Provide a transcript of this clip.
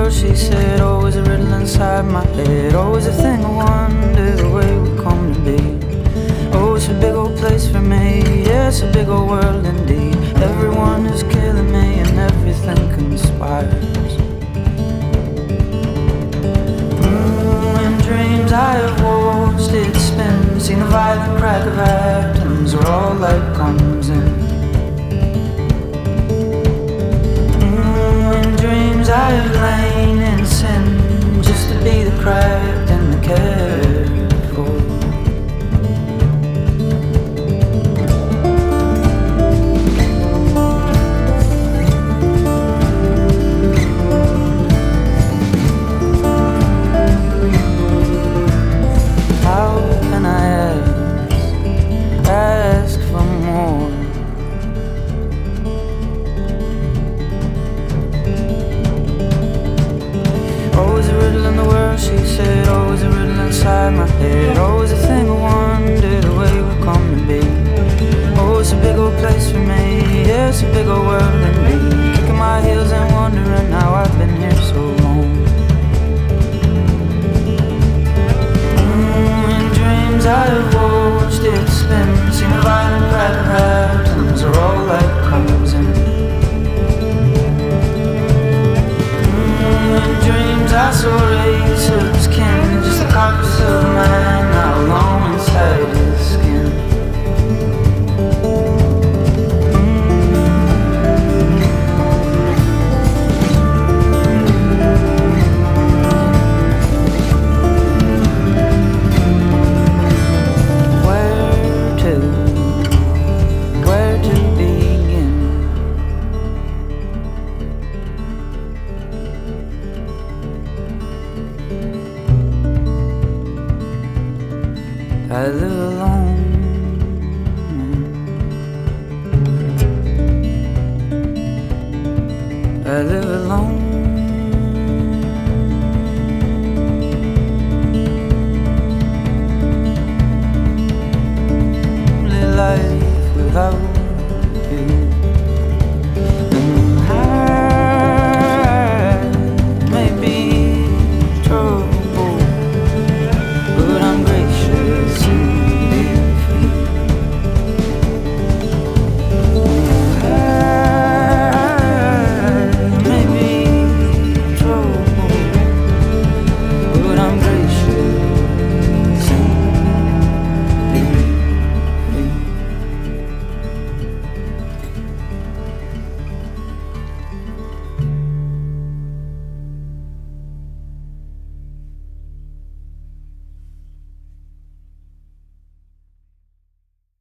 world, she said. Always a riddle inside my head. Always a thing I wonder the way we come to be. Oh, it's a big old place for me. Yeah, it's a big old world indeed. Everyone is killing me and everything conspires. In dreams I have watched it spin, seen the violent crack of atoms where all light comes in. In dreams I have lain in sin just to be the cracked and the cared for. Ask for more. Always a riddle in the world, she said. Always a riddle inside my head. Always a thing I wonder the way we come to be. Oh, it's a big old place for me. Yeah, it's a big old world indeed. Kicking my heels and wondering how I've been here so long. In dreams I have watched it spin, seen a violent crack of atoms where all light comes in. In dreams I saw rays of his kin, just a carcass of a man now alone inside his skin. Where to begin? I live alone.